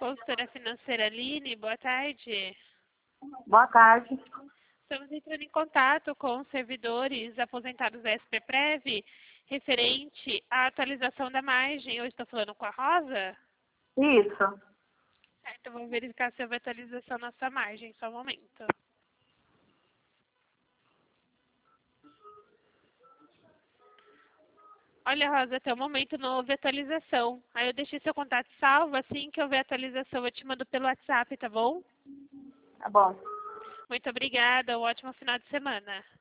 consultora financeira Aline, boa tarde. Boa tarde. Estamos entrando em contato com os servidores aposentados da SPPrev referente à atualização da margem. Eu estou falando com a Rosa? Isso. Então, vamos verificar se houve atualização na sua margem. Só um momento. Olha, Rosa, até o momento não houve atualização. Aí eu deixei seu contato salvo. Assim que houver atualização, eu te mando pelo WhatsApp, tá bom? Tá bom. Muito obrigada. Um ótimo final de semana.